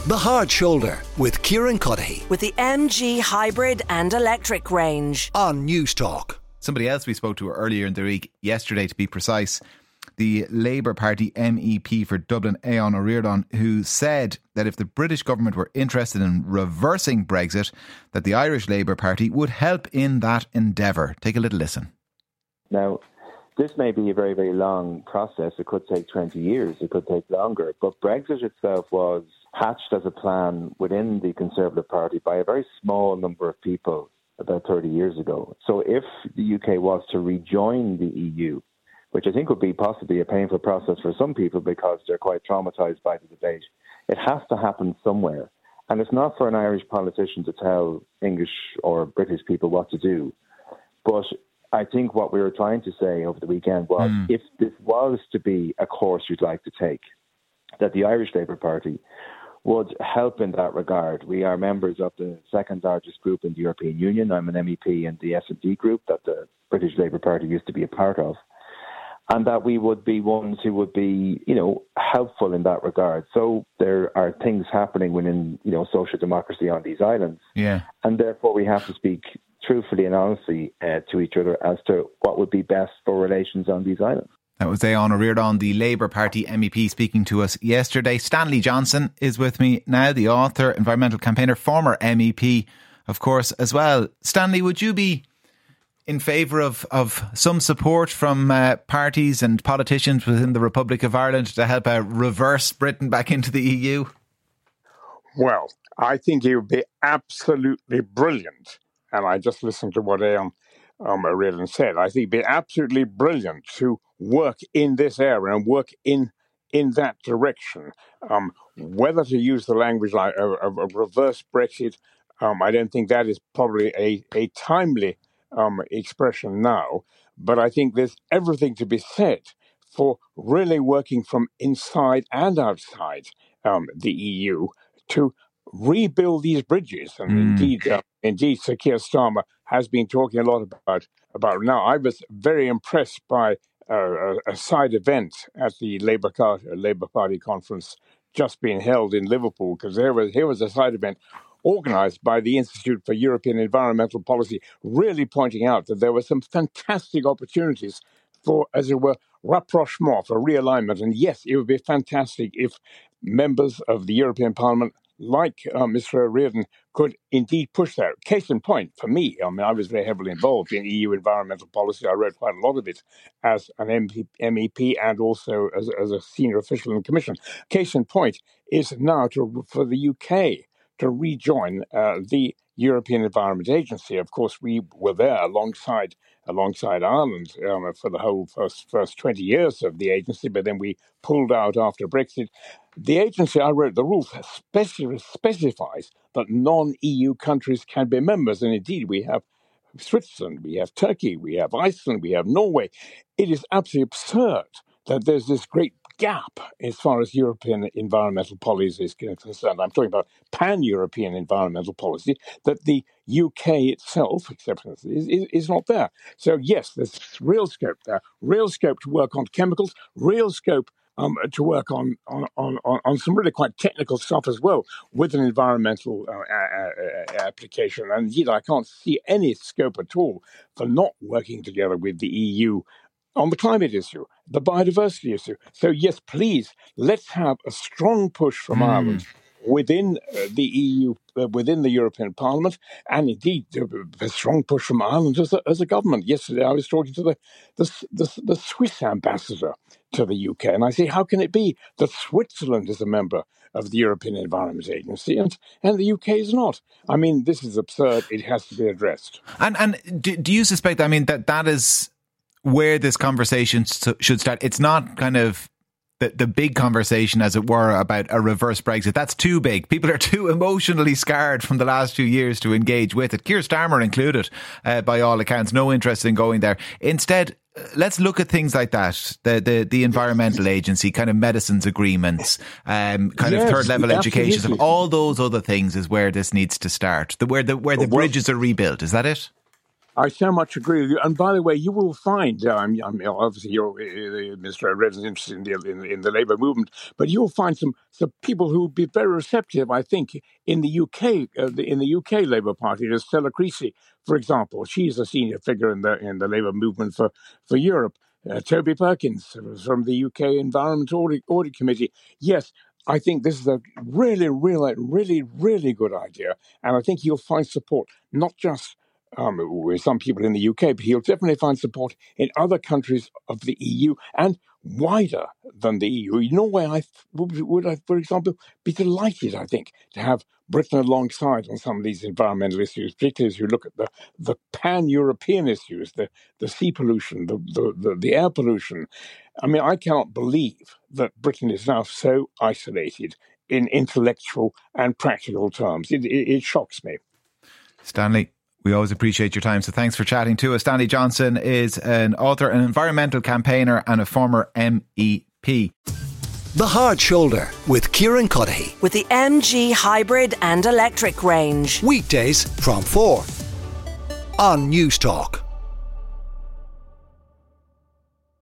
The Hard Shoulder with Kieran Cuddihy with the MG hybrid and electric range on News Talk. Somebody else we spoke to earlier in the week, yesterday to be precise, the Labour Party MEP for Dublin, Aodhán Ó Ríordáin, who said that if the British government were interested in reversing Brexit, that the Irish Labour Party would help in that endeavour. Take a little listen. Now, this may be a very, very long process. It could take 20 years. It could take longer. But Brexit itself was hatched as a plan within the Conservative Party by a very small number of people about 30 years ago. So if the UK was to rejoin the EU, which I think would be possibly a painful process for some people because they're quite traumatised by the debate, it has to happen somewhere. And it's not for an Irish politician to tell English or British people what to do. But I think what we were trying to say over the weekend was if this was to be a course you'd like to take, that the Irish Labour Party would help in that regard. We are members of the second largest group in the European Union. I'm an MEP in the S&D group that the British Labour Party used to be a part of. And that we would be ones who would be, helpful in that regard. So there are things happening within, social democracy on these islands. Yeah. And therefore we have to speak truthfully and honestly to each other as to what would be best for relations on these islands. That was Aodhán Ó Ríordáin, the Labour Party MEP, speaking to us yesterday. Stanley Johnson is with me now, the author, environmental campaigner, former MEP, of course, as well. Stanley, would you be in favour of some support from parties and politicians within the Republic of Ireland to help reverse Britain back into the EU? Well, I think it would be absolutely brilliant. And I just listened to what Aodhán Ó Ríordáin said. I think it'd be absolutely brilliant to work in this area and work in that direction. Whether to use the language like a reverse Brexit, I don't think that is probably a timely expression now. But I think there's everything to be said for really working from inside and outside the EU to rebuild these bridges. And indeed, Sir Keir Starmer has been talking a lot about now. I was very impressed by a side event at the Labour Party conference just being held in Liverpool, because here was a side event organised by the Institute for European Environmental Policy, really pointing out that there were some fantastic opportunities for, as it were, rapprochement, for realignment. And yes, it would be fantastic if members of the European Parliament like Mr. Ó Ríordáin could indeed push that. Case in point, for me, I was very heavily involved in EU environmental policy. I wrote quite a lot of it as an MEP and also as a senior official in the Commission. Case in point is now for the UK to rejoin the European Environment Agency. Of course, we were there alongside Ireland for the whole first 20 years of the agency, but then we pulled out after Brexit. The agency, I wrote the rules, specifies that non-EU countries can be members, and indeed we have Switzerland, we have Turkey, we have Iceland, we have Norway. It is absolutely absurd that there's this great gap as far as European environmental policy is concerned. I'm talking about pan-European environmental policy, that the UK itself, is not there. So yes, there's real scope there, real scope to work on chemicals, real scope to work on some really quite technical stuff as well with an environmental application. And indeed, I can't see any scope at all for not working together with the EU on the climate issue, the biodiversity issue. So yes, please, let's have a strong push from Ireland within the EU, within the European Parliament, and indeed a strong push from Ireland as a government. Yesterday I was talking to the Swiss ambassador to the UK, and I say, how can it be that Switzerland is a member of the European Environment Agency and the UK is not? I mean, this is absurd. It has to be addressed. And do you suspect, that is where this conversation should start? It's not kind of the big conversation, as it were, about a reverse Brexit. That's too big. People are too emotionally scarred from the last few years to engage with it. Keir Starmer included, by all accounts, no interest in going there. Instead, let's look at things like that. The Environmental Agency, kind of medicines agreements, of third level education, and all those other things is where this needs to start. Where the bridges are rebuilt. Is that it? I so much agree with you. And by the way, you will find, obviously Mr. Redden's interested in the Labour movement, but you'll find some people who will be very receptive, I think, in the UK Labour Party. There's Stella Creasy, for example. She's a senior figure in the Labour movement for Europe. Toby Perkins from the UK Environment Audit Committee. Yes, I think this is a really, really, really, really good idea. And I think you'll find support, not just with some people in the UK, but he'll definitely find support in other countries of the EU and wider than the EU. Norway, I would, for example, be delighted, I think, to have Britain alongside on some of these environmental issues, particularly as you look at the pan-European issues, the sea pollution, the air pollution. I mean, I cannot believe that Britain is now so isolated in intellectual and practical terms. It shocks me. Stanley, we always appreciate your time, so thanks for chatting to us. Stanley Johnson is an author, an environmental campaigner and a former MEP. The Hard Shoulder with Kieran Cuddihy. With the MG hybrid and electric range. Weekdays from 4 on News Talk.